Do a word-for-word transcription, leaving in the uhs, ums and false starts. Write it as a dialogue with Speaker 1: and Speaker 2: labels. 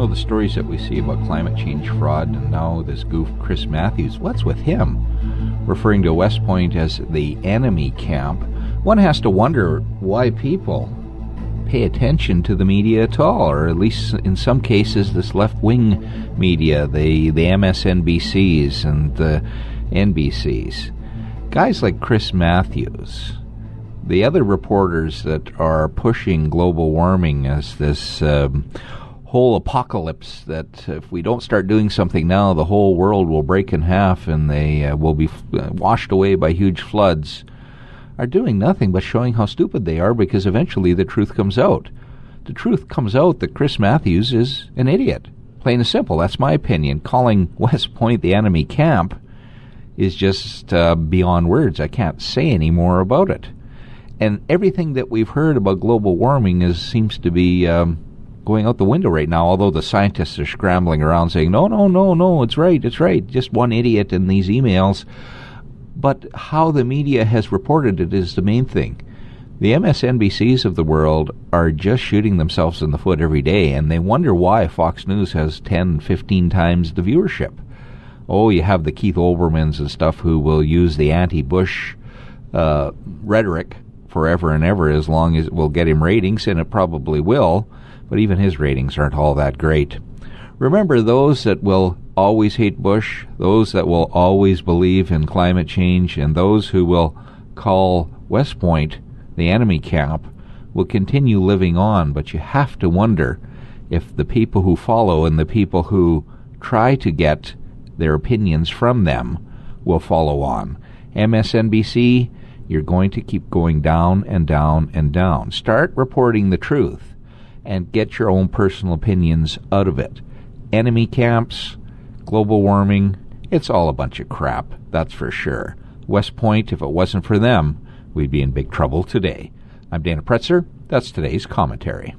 Speaker 1: know, the stories that we see about climate change fraud and now this goof Chris Matthews, what's with him? Referring to West Point as the enemy camp, one has to wonder why people pay attention to the media at all, or at least in some cases this left-wing media, the, the M S N B Cs and the N B Cs. Guys like Chris Matthews, the other reporters that are pushing global warming as this um, whole apocalypse, that if we don't start doing something now, the whole world will break in half and they uh, will be f- washed away by huge floods, are doing nothing but showing how stupid they are, because eventually the truth comes out. The truth comes out that Chris Matthews is an idiot. Plain and simple. That's my opinion. Calling West Point the enemy camp is just uh, beyond words. I can't say any more about it. And everything that we've heard about global warming is seems to be um, going out the window right now, although the scientists are scrambling around saying, no, no, no, no, it's right, it's right. Just one idiot in these emails. But how the media has reported it is the main thing. The M S N B Cs of the world are just shooting themselves in the foot every day, and they wonder why Fox News has ten, fifteen times the viewership. Oh, you have the Keith Olbermanns and stuff who will use the anti-Bush uh, rhetoric forever and ever, as long as it will get him ratings, and it probably will, but even his ratings aren't all that great. Remember, those that will always hate Bush, those that will always believe in climate change, and those who will call West Point the enemy camp will continue living on, but you have to wonder if the people who follow and the people who try to get their opinions from them will follow on. M S N B C, you're going to keep going down and down and down. Start reporting the truth and get your own personal opinions out of it. Enemy camps, global warming, it's all a bunch of crap, that's for sure. West Point, if it wasn't for them, we'd be in big trouble today. I'm Dana Pretzer. That's today's commentary.